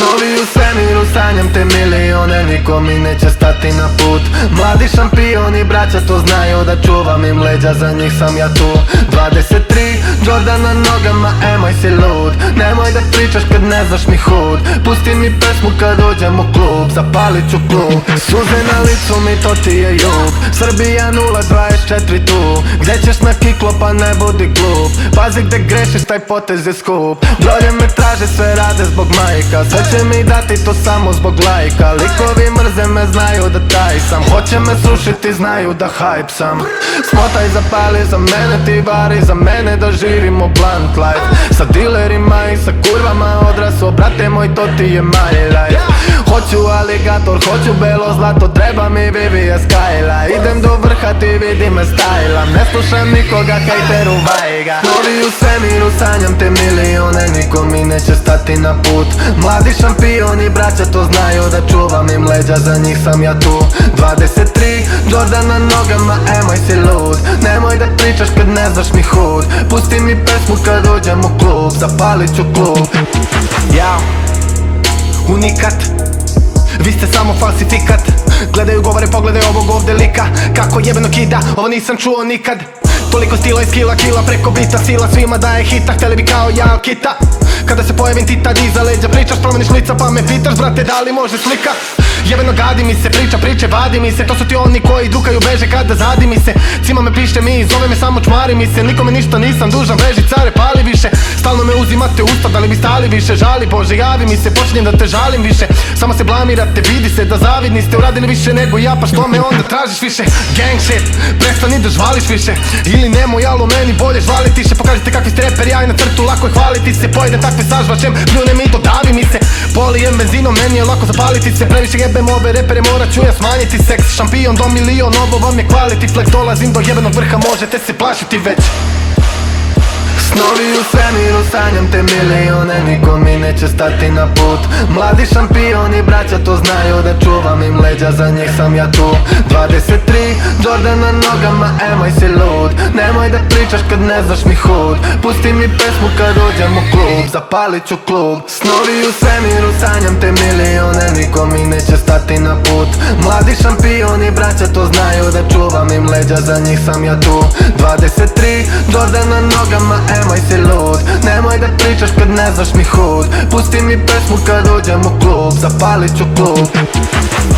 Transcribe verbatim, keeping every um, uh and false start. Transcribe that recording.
Snovi u svemiru, sanjam te milione, niko mi neće stati na put. Mladi šampioni, braća to znaju, da čuvam im leđa, za njih sam ja tu. Dvadeset tri, Jordan na nogama, emaj si lud. Nemoj da pričaš kad ne znaš mi hud. Pusti mi pesmu kad uđem u klub, zapalit ću klub. Suze na licu mi, to ti je jug. Srbija nula dvadeset četiri tu. Gdje ćeš na kiklo pa ne budi glup. Pazi gdje grešiš, taj potez je skup. Brolje me traže, sve rade zbog majka. Sve će mi dati to samo zbog lajka. Likovi mrze me, znaju da taj sam. Hoće me srušiti, znaju da hype sam. Smotaj zapali za mene, ti vari za mene, da živimo blunt life. Sa dilerima i sa kurvama odrasao, brate moj, to ti je my life. Hoću aligator, hoću belo zlato, treba mi Vivija Skyla. Idem do vrha, ti vidi me stajla. Ne slušam nikoga, hejteru vajga. Novi u svemiru, sanjam te milione, niko mi neće stati na put. Mladi šampioni, braća to znaju, da čuvam im leđa, za njih sam ja tu. Dvadeset tri, Jordan na nogama, emaj si lud. Nemoj da pričaš kad ne znaš mi hud. Pusti mi pesmu kad uđem u klub, zapalit ću klub. Jao, unikat, vi ste samo falsifikat. Gledaju, govore, pogledaj ovog ovdje lika, kako jebeno kida, ovo nisam čuo nikad. Toliko stila i skila, kila preko bita, sila svima daje hita, htjeli bi kao ja kita. Kada se pojavim ti tad iza leđa pričaš, promeniš lica pa me pitaš, brate, da li može slika? Jebeno gadi mi se, priča priče, vadi mi se. To su ti oni koji dukaju, beže kada zadi mi se. Cima me piše mi, zove me samo čmari mi se. Nikome ništa nisam dužan, beži care, pali više. Stalno me uzimate usta, da li bi stali više? Žali Bože, javi mi se, počinjem da te žalim više. Samo se blamirate, vidi se da zavidni ste. Uradili više nego ja, pa što me onda tražiš više? Gang shit, prestani da žvališ više. Ili nemoj, alo meni bolje žvali tiše. Pokažite kakvi ste reperi, aj na crtu, lako je hvaliti se. Pojede takve sažvačem, pljune mi, dodavi mi se. Polijem benzinom, meni je lako zapaliti se. Previše jebem ove repere, morat ću ja smanjiti seks. Šampion do milion, ovo vam je quality flex. Dolazim do jebenog vrha, možete se plašiti već. Snovi u svemiru, sanjam te milione, niko mi neće stati na put. Mladi šampioni, braća to znaju, da čuvam im leđa, za njih sam ja tu. Dvadeset tri, Jordan na nogama, emaj si lud. Nemoj da pričaš kad ne znaš mi hud. Pusti mi pesmu kad uđem u klub, zapalit ću klub. Snovi u svemiru, sanjam te milione, niko mi neće stati na put. Mladi šampioni, braća to znaju, da čuvam im leđa, za njih sam ja tu. Dvadeset tri, Jordan na nogama, emaj si lud. Nemoj da pričaš kad ne znaš mi hud. Pusti mi pesmu kad uđem u klub, zapalit ću klub.